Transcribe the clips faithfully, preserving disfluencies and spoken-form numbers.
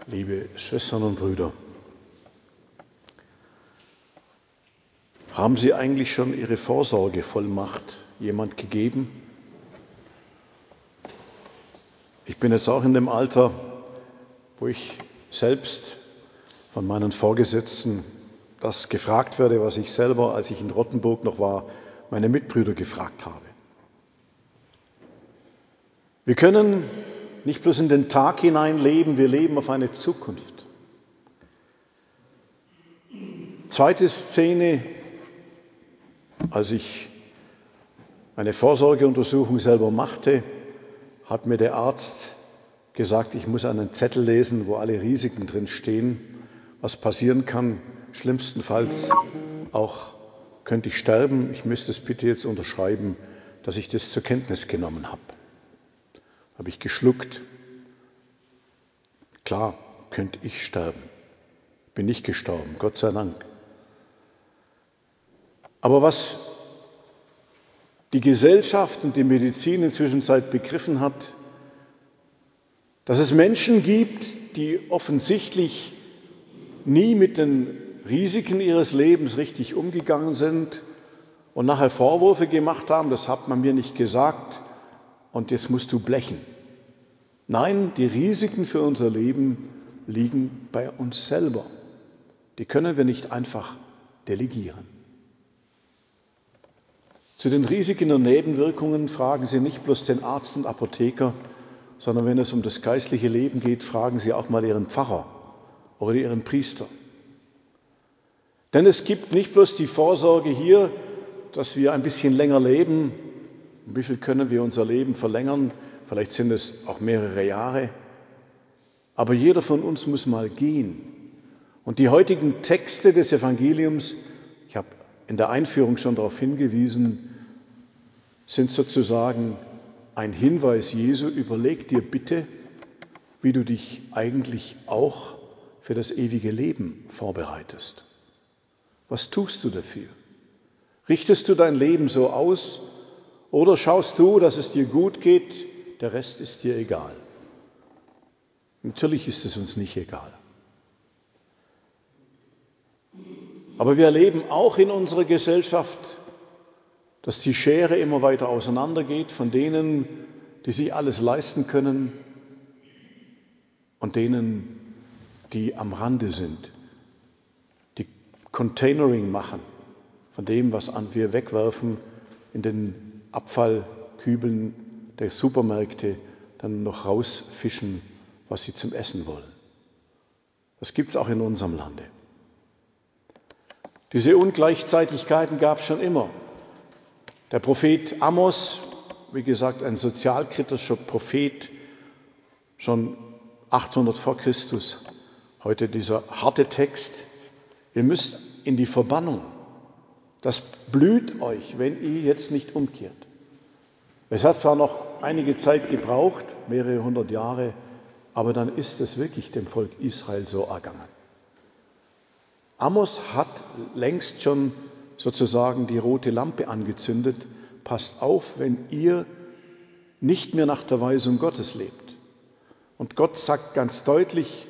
Liebe Schwestern und Brüder, haben Sie eigentlich schon Ihre Vorsorgevollmacht jemand gegeben? Ich bin jetzt auch in dem Alter, wo ich selbst von meinen Vorgesetzten das gefragt werde, was ich selber, als ich in Rottenburg noch war, meine Mitbrüder gefragt habe. Wir können nicht bloß in den Tag hinein leben, wir leben auf eine Zukunft. Zweite Szene, als ich eine Vorsorgeuntersuchung selber machte, hat mir der Arzt gesagt, ich muss einen Zettel lesen, wo alle Risiken drin stehen, was passieren kann. Schlimmstenfalls auch könnte ich sterben. Ich müsste es bitte jetzt unterschreiben, dass ich das zur Kenntnis genommen habe. Habe ich geschluckt. Klar, könnte ich sterben. Bin nicht gestorben, Gott sei Dank. Aber was die Gesellschaft und die Medizin inzwischen begriffen hat, dass es Menschen gibt, die offensichtlich nie mit den Risiken ihres Lebens richtig umgegangen sind und nachher Vorwürfe gemacht haben, das hat man mir nicht gesagt und jetzt musst du blechen. Nein, die Risiken für unser Leben liegen bei uns selber. Die können wir nicht einfach delegieren. Zu den Risiken und Nebenwirkungen fragen Sie nicht bloß den Arzt und Apotheker, sondern wenn es um das geistliche Leben geht, fragen Sie auch mal Ihren Pfarrer oder Ihren Priester. Denn es gibt nicht bloß die Vorsorge hier, dass wir ein bisschen länger leben. Wie viel können wir unser Leben verlängern? Vielleicht sind es auch mehrere Jahre. Aber jeder von uns muss mal gehen. Und die heutigen Texte des Evangeliums, ich habe in der Einführung schon darauf hingewiesen, sind sozusagen ein Hinweis Jesu, überleg dir bitte, wie du dich eigentlich auch für das ewige Leben vorbereitest. Was tust du dafür? Richtest du dein Leben so aus oder schaust du, dass es dir gut geht, der Rest ist dir egal? Natürlich ist es uns nicht egal. Aber wir erleben auch in unserer Gesellschaft, dass die Schere immer weiter auseinandergeht von denen, die sich alles leisten können und denen, die am Rande sind, die Containering machen von dem, was wir wegwerfen in den Abfallkübeln der Supermärkte, dann noch rausfischen, was sie zum Essen wollen. Das gibt es auch in unserem Lande. Diese Ungleichzeitigkeiten gab es schon immer. Der Prophet Amos, wie gesagt, ein sozialkritischer Prophet, schon achthundert vor Christus, heute dieser harte Text. Ihr müsst in die Verbannung. Das blüht euch, wenn ihr jetzt nicht umkehrt. Es hat zwar noch einige Zeit gebraucht, mehrere hundert Jahre, aber dann ist es wirklich dem Volk Israel so ergangen. Amos hat längst schon sozusagen die rote Lampe angezündet. Passt auf, wenn ihr nicht mehr nach der Weisung Gottes lebt. Und Gott sagt ganz deutlich,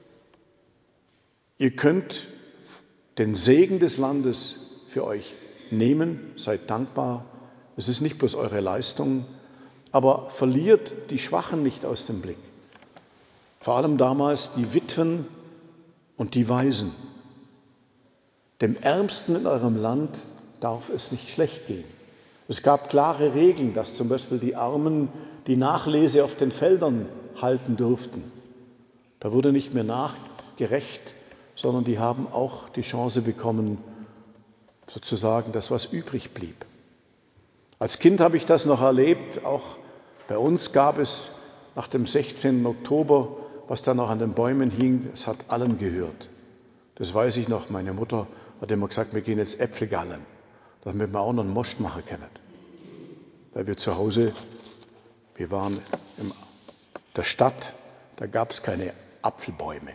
ihr könnt den Segen des Landes für euch nehmen, seid dankbar. Es ist nicht bloß eure Leistung, aber verliert die Schwachen nicht aus dem Blick. Vor allem damals die Witwen und die Waisen. Dem Ärmsten in eurem Land darf es nicht schlecht gehen. Es gab klare Regeln, dass zum Beispiel die Armen die Nachlese auf den Feldern halten durften. Da wurde nicht mehr nachgerecht, sondern die haben auch die Chance bekommen, sozusagen das, was übrig blieb. Als Kind habe ich das noch erlebt. Auch bei uns gab es nach dem sechzehnten Oktober, was da noch an den Bäumen hing, es hat allen gehört. Das weiß ich noch. Meine Mutter hat immer gesagt, wir gehen jetzt Äpfel gallen, damit wir auch noch einen Most machen können. Weil wir zu Hause, wir waren in der Stadt, da gab es keine Apfelbäume.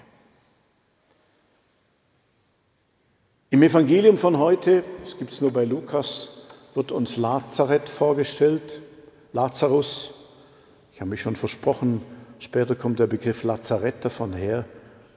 Im Evangelium von heute, das gibt es nur bei Lukas, wird uns Lazareth vorgestellt, Lazarus. Ich habe mich schon versprochen, später kommt der Begriff Lazareth davon her,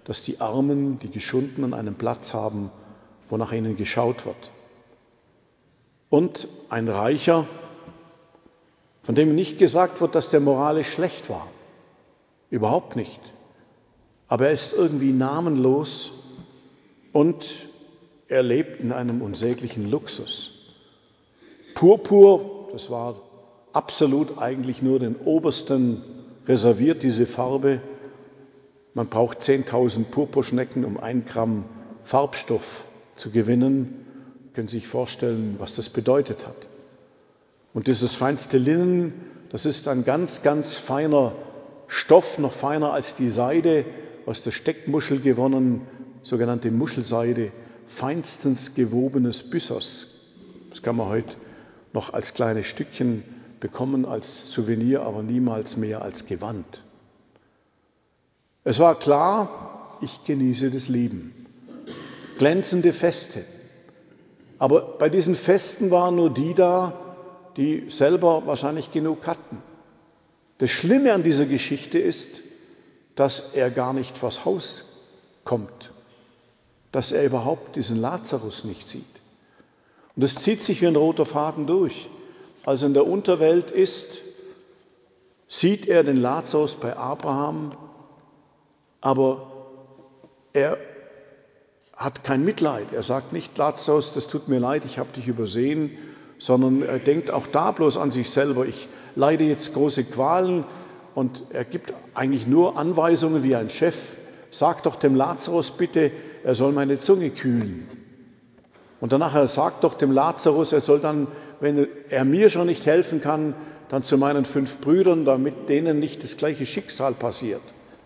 dass die Armen, die Geschundenen einen Platz haben, wo nach ihnen geschaut wird. Und ein Reicher, von dem nicht gesagt wird, dass der moralisch schlecht war. Überhaupt nicht. Aber er ist irgendwie namenlos und er lebt in einem unsäglichen Luxus. Purpur, das war absolut eigentlich nur den Obersten reserviert, diese Farbe. Man braucht zehntausend Purpurschnecken, um ein Gramm Farbstoff zu gewinnen. Sie können sich vorstellen, was das bedeutet hat. Und dieses feinste Linnen, das ist ein ganz, ganz feiner Stoff, noch feiner als die Seide, aus der Steckmuschel gewonnen, sogenannte Muschelseide, feinstens gewobenes Byssos. Das kann man heute noch als kleine Stückchen bekommen, als Souvenir, aber niemals mehr als Gewand. Es war klar, ich genieße das Leben. Glänzende Feste. Aber bei diesen Festen waren nur die da, die selber wahrscheinlich genug hatten. Das Schlimme an dieser Geschichte ist, dass er gar nicht vors Haus kommt, dass er überhaupt diesen Lazarus nicht sieht. Und es zieht sich wie ein roter Faden durch. Als er in der Unterwelt ist, sieht er den Lazarus bei Abraham, aber er hat kein Mitleid. Er sagt nicht, Lazarus, das tut mir leid, ich habe dich übersehen, sondern er denkt auch da bloß an sich selber. Ich leide jetzt große Qualen und er gibt eigentlich nur Anweisungen wie ein Chef. Sag doch dem Lazarus bitte, er soll meine Zunge kühlen. Und danach er sagt doch dem Lazarus, er soll dann, wenn er mir schon nicht helfen kann, dann zu meinen fünf Brüdern, damit denen nicht das gleiche Schicksal passiert.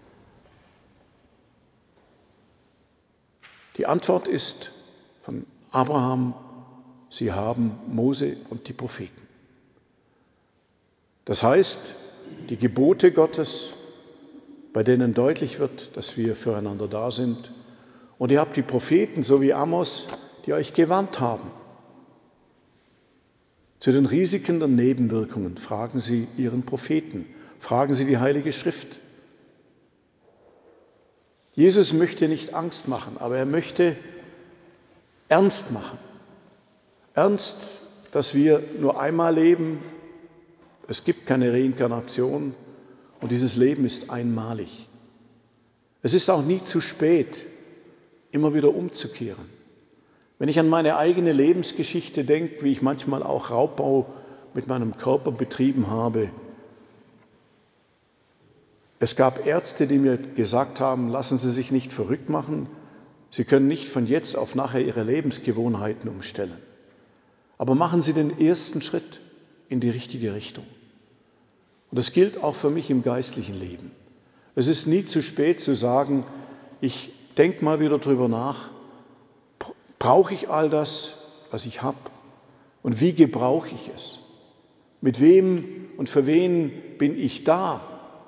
Die Antwort ist von Abraham, sie haben Mose und die Propheten. Das heißt, die Gebote Gottes, bei denen deutlich wird, dass wir füreinander da sind. Und ihr habt die Propheten, so wie Amos, die euch gewarnt haben. Zu den Risiken der Nebenwirkungen fragen Sie Ihren Propheten, fragen Sie die Heilige Schrift. Jesus möchte nicht Angst machen, aber er möchte ernst machen. Ernst, dass wir nur einmal leben, es gibt keine Reinkarnation und dieses Leben ist einmalig. Es ist auch nie zu spät, immer wieder umzukehren. Wenn ich an meine eigene Lebensgeschichte denke, wie ich manchmal auch Raubbau mit meinem Körper betrieben habe, es gab Ärzte, die mir gesagt haben, lassen Sie sich nicht verrückt machen, Sie können nicht von jetzt auf nachher Ihre Lebensgewohnheiten umstellen. Aber machen Sie den ersten Schritt in die richtige Richtung. Und das gilt auch für mich im geistlichen Leben. Es ist nie zu spät zu sagen, ich denke mal wieder drüber nach, brauche ich all das, was ich habe? Und wie gebrauche ich es? Mit wem und für wen bin ich da?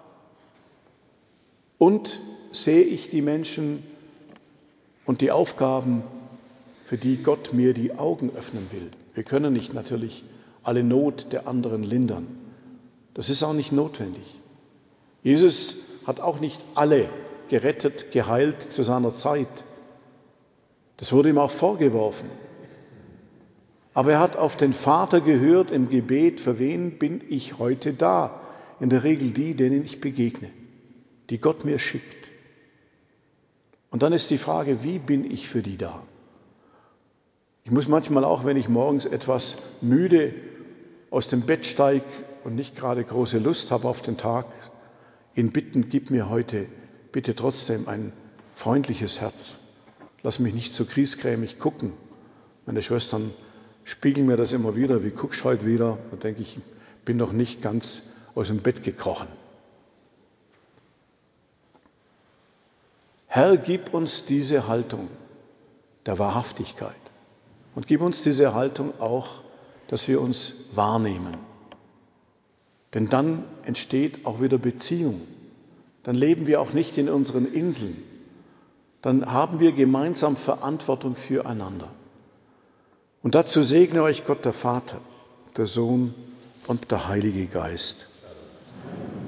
Und sehe ich die Menschen und die Aufgaben, für die Gott mir die Augen öffnen will? Wir können nicht natürlich alle Not der anderen lindern. Das ist auch nicht notwendig. Jesus hat auch nicht alle gerettet, geheilt zu seiner Zeit. Das wurde ihm auch vorgeworfen. Aber er hat auf den Vater gehört im Gebet, für wen bin ich heute da? In der Regel die, denen ich begegne, die Gott mir schickt. Und dann ist die Frage, wie bin ich für die da? Ich muss manchmal auch, wenn ich morgens etwas müde aus dem Bett steige und nicht gerade große Lust habe auf den Tag, ihn bitten, gib mir heute bitte trotzdem ein freundliches Herz. Lass mich nicht so griesgrämig gucken. Meine Schwestern spiegeln mir das immer wieder. Wie guckst du heute wieder? Da denke ich, ich bin noch nicht ganz aus dem Bett gekrochen. Herr, gib uns diese Haltung der Wahrhaftigkeit und gib uns diese Haltung auch, dass wir uns wahrnehmen. Denn dann entsteht auch wieder Beziehung. Dann leben wir auch nicht in unseren Inseln. Dann haben wir gemeinsam Verantwortung füreinander. Und dazu segne euch Gott der Vater, der Sohn und der Heilige Geist.